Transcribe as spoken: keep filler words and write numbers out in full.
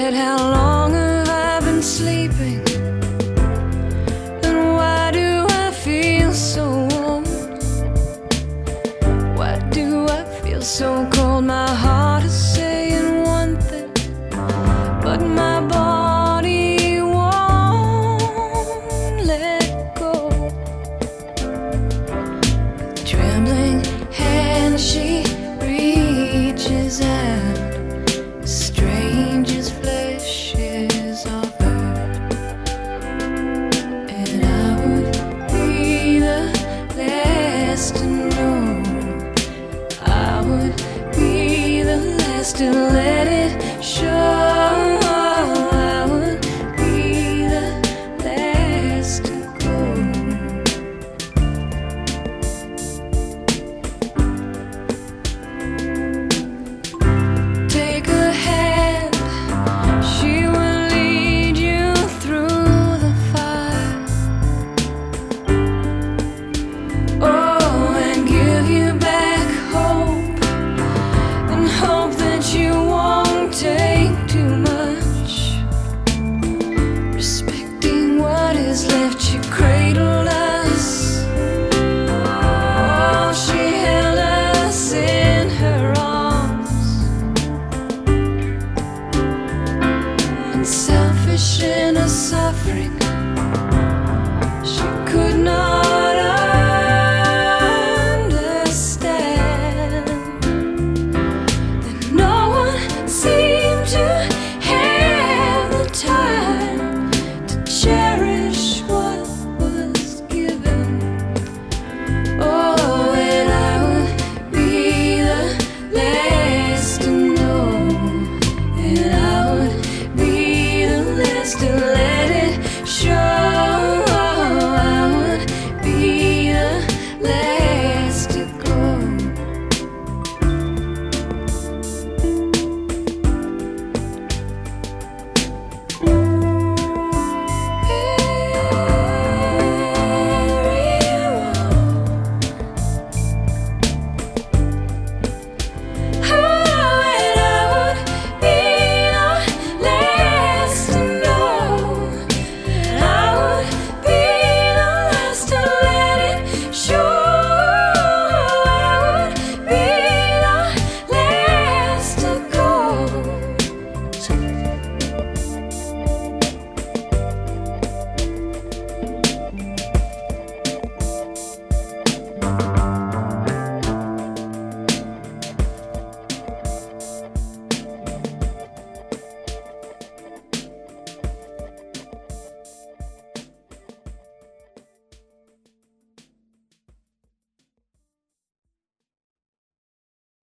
said, how long have I been sleeping? And why do I feel so warm? Why do I feel so cold? My heart is saying one thing, but my body won't let go. Trembling hand, she reaches out. Stranger's flesh is offered, and I would be the last to know. I would be the last to let it show. I would be the last to go. Take a hand, she will lead you through the fire. Oh, and give you back hope, and hope that you won't take too much. Respecting what is left, she cradled us. Oh, she held us in her arms. Unselfish in her suffering,